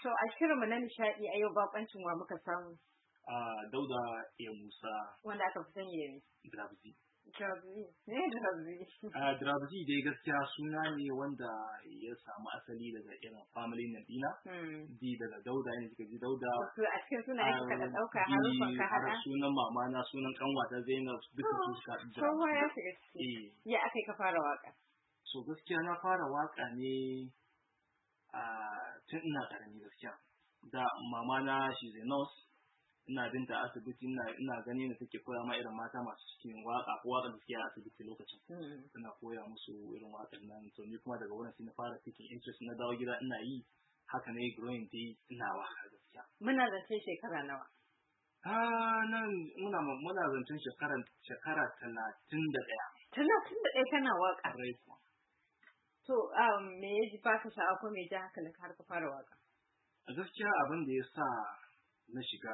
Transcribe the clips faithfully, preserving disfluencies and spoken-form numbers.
To a shirinmu na nishaɗi a yau bakoncin wa muka samu. A Dauda ya Musa. Wanda aka fi sani ne. Drabzi. Drabzi. Ne Drabzi. A Drabzi dai gaskiya suna ne wanda ya samu asali daga irin family na dina. Di daga Dauda ne kika ji Dauda. Su a cikin sunayen suka da ɗauka harufan ka haɗa. Sunan mama na sunan kanwata Zainab duka su suka Drabzi. Kowa ya shiga ciki. Ya aka yi ka fara waka? So gaskiya na fara waka ne a tun ina karami gaskiya. Da mama na she's a nurse. Ina binta asibiti ina ina gani ne take koya ma irin mata masu cikin waka ko waka da suke a asibiti lokacin. Ina koya musu irin wakan nan to ni kuma daga wannan sai na fara taking interest na dawo gida ina yi haka ne growing dai ina waka gaskiya. Muna zance shekara nawa? Ah nan muna muna zancen shekara shekara talatin da ɗaya. talatin da ɗaya kana waka? Right. To um me ya ji baka sha'awa ko me ya ji hankalin ka har ka fara waka? A gaskiya abin da ya sa na shiga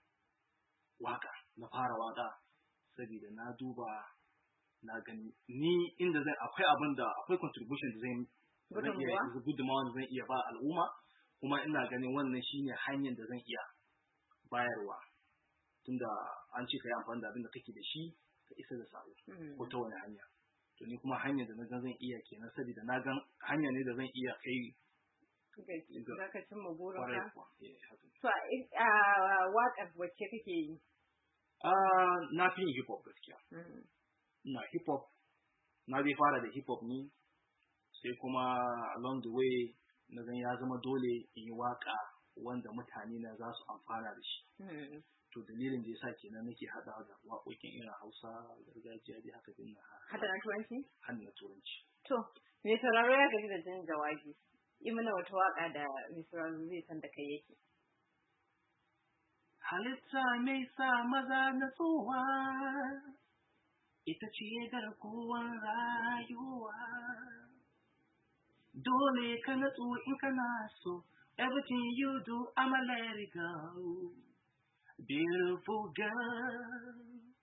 waka na fara waka saboda na duba na gani ni inda zan akwai abin da akwai contribution da zan zan iya gudunmawa da zan iya ba al'umma kuma ina ganin wannan shine hanyar da zan iya bayarwa tunda an ce kai amfani da abin da kake da shi ka isa da sabo ko ta wani hanya to ni kuma hanyar da na ga zan iya kenan saboda na ga hanya ne da zan iya kai za ka cimma burinka? To a waƙar wacce kake yi? Na fi yin hip hop gaskiya. Na hip hop, na zai fara da hip hop ne, sai kuma along the way na zan ya zama dole in yi waƙa wanda mutane na za su amfana da shi. To dalilin da ya sa kenan nake haɗa da waƙoƙin irin Hausa, gargajiya dai haka din na. Hada na Turanci? Hada na Turanci. To, me sauraro ya gaji da jin jawabi? Yi mana wata waka da Mister zai san da kai yake. Halitta mai sa maza na tsowa, ita ce garkuwar rayuwa. Dole ka natsu in kana so, everything you do, I'ma let it go. Beautiful girl.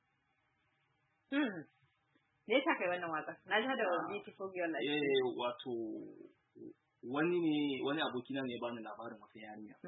Hmm. Me yasa kai wannan waka? Na ji da beautiful girl. Eh, wato wani ne wani abokina ne ya bani labarin wata yarinya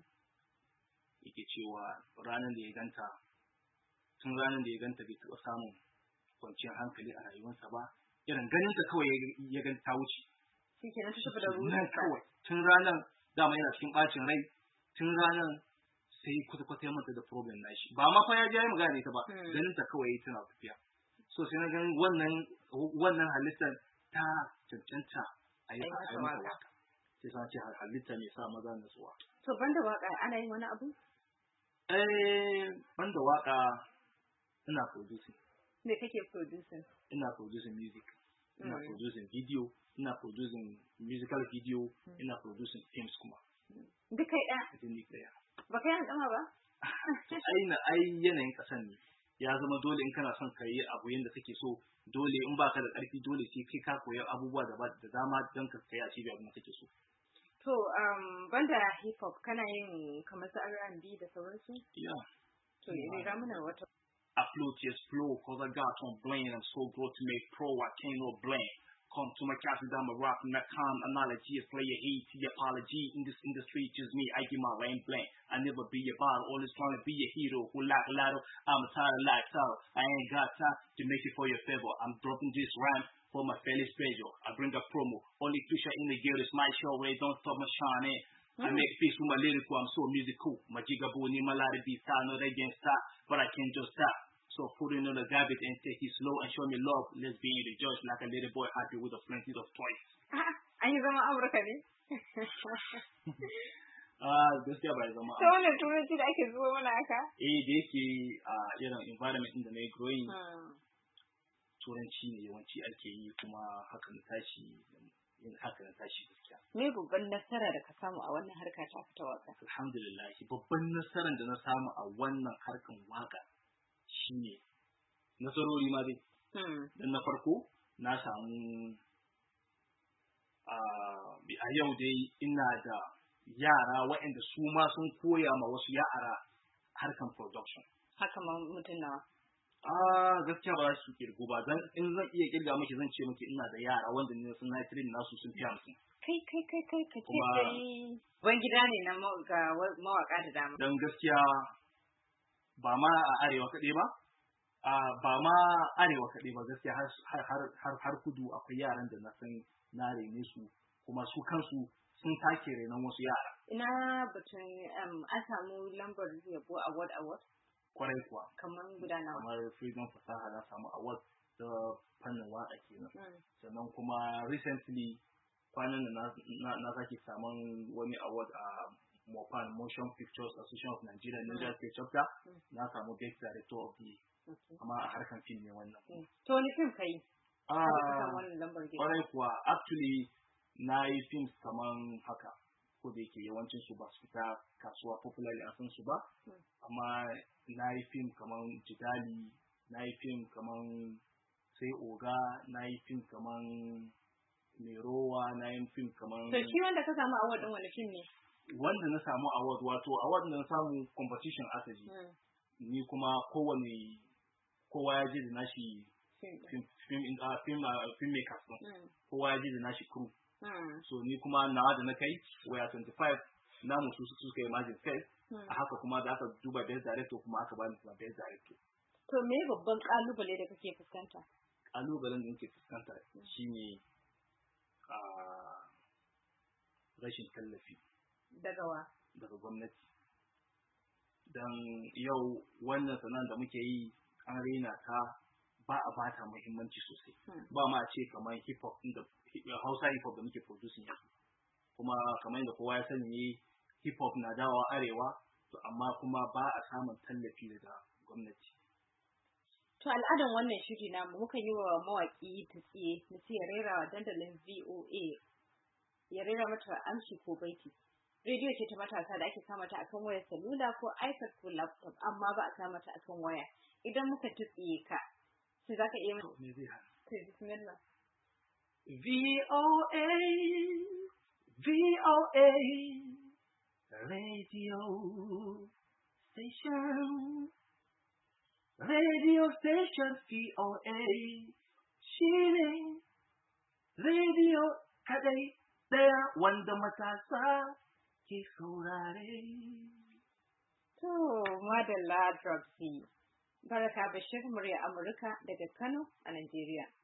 yake cewa ranar da ya ganta tun ranar da ya ganta bai taɓa samun kwanciyar hankali a rayuwarsa ba irin ganin ta kawai ya ganta ta wuce shi ke nan ta tafi da ruwa kawai tun ranar dama yana cikin bacin rai tun ranar sai kwata-kwata ya manta da problem na shi ba ma fa ya je ya magana ita ba ganin ta kawai tana tafiya so sai na ganin wannan wannan halittar ta cancanta a yi a waka sai sa ce halitta ne sa maza na tsuwa. To banda waka ana yin wani abu? Eh banda waka ina producing. Me kake producing? Ina producing music. Ina producing video. Ina producing musical video. Ina producing films kuma. Duk kai ɗaya? Duk ɗaya. Ba kai an ɗama ba? Ai na ai yanayin ƙasan ne. Ya zama dole in kana son ka yi abu yadda kake so dole in baka da ƙarfi dole sai kai ka koyi abubuwa da da dama don ka kai a cibi abin da kake so. To um banda hip hop kana yin kamar su R and B da sauransu? Yeah. To ne ga mana wata. I float yes flow cause I got on blame I'm so good to make pro I can't no blame. Come to my castle down my rock and calm analogy is player A T apology in this industry just me I give my rain blank I never be a bottle always trying to be a hero who like a lotto I'm tired of lifestyle I ain't got time to make it for your favor I'm dropping this rhyme for my fellow special I bring a promo only feature in the year is my show where don't stop my shining I make peace with my lyrical I'm so musical my jigaboo ni my lot of beats I know they can't stop but I can't just stop so put it on the garbage and take it slow and show me love. Let's be in the judge like a little boy happy with a plenty of toys. An yi zama Amurka ne? Ah, gaskiya ba ya zama. Ta wannan turanci da ake zuwa mana haka? Eh, da yake a irin environment din da na yi growing. Turanci ne yawanci ake yi kuma haka na tashi yin haka na tashi gaskiya. Me babban nasara da ka samu a wannan harka ta fita waka? Alhamdulillah, babban nasarar da na samu a wannan harkan waka shine nasarori ma dai. Dan na farko na samu a yau dai ina da yara waɗanda su ma sun koya ma wasu yara harkan production. Haka ma mutum nawa? Ah gaskiya ba su kirgu ba dan in zan iya kirga miki zan ce miki ina da yara wanda ne sun na train nasu sun fi hamsin. kai kai kai kai ka ce kai ban gida ne na mawaka da dama. Don gaskiya ba ma a arewa kaɗai ba, ba ma arewa kaɗai ba gaskiya har kudu akwai yaran da na san na rene su kuma su kansu sun take renon wasu yara. Ina batun an samu lambar yabo award award? Kwarai kuwa. Kamar guda nawa? Kamar Freedom Fasaha na samu award ta fannin waƙa kenan. Sannan kuma recently kwanan da na sake samun wani award a Mopan Motion Pictures Association of Nigeria Niger State Chapter. Na samu Best Director of the amma a harkan fim ne wannan. To wani fim kai? Ah, kwarai kuwa actually na yi films kaman haka ko da yake yawancin su ba su fita kasuwa popularly an san su ba, amma na yi film kaman Jidali, na yi film kaman Sai Oga, na yi film kaman Merowa, na yi film kaman. To shi wanda ka samu award din wani film ne? Wanda na samu award wato award da na samu competition aka ji. Ni kuma kowane kowa ya je da nashi film film film filmmakers din. Kowa ya je da nashi crew. So ni kuma nawa da na kai waya twenty-five na mutu su suka yi majin first. A haka kuma da aka duba best director kuma aka bani kuma best director. To me babban kalubale da kake fuskanta? Kalubalen da nake fuskanta shine a rashin tallafi. Daga wa? Daga gwamnati. Dan yau wannan sanan da muke yi an raina ta ba a bata muhimmanci sosai. Ba ma a ce kamar hip hop da Hausa hip hop da muke producing yanzu. Kuma kamar yadda kowa ya sani ne hip hop na dawowa arewa, to amma kuma ba a samun tallafi daga gwamnati. To al'adan wannan shiri namu muka yi wa mawaki tsiye mu ce ya rera wa dandalin V O A ya rera mata amshi ko baiti. Rediyo ce ta matasa da ake kama ta akan wayar salula ko iPad ko laptop amma ba a kama ta akan waya. Idan muka tsiye ka sai zaka iya To me zai hana? To bismillah. V O A V O A Radio Station Radio Station V O A shine radio kadai daya wanda matasa ke saurare. To madalla Dropsy. Baraka Bashir murya Amurka daga Kano a Najeriya.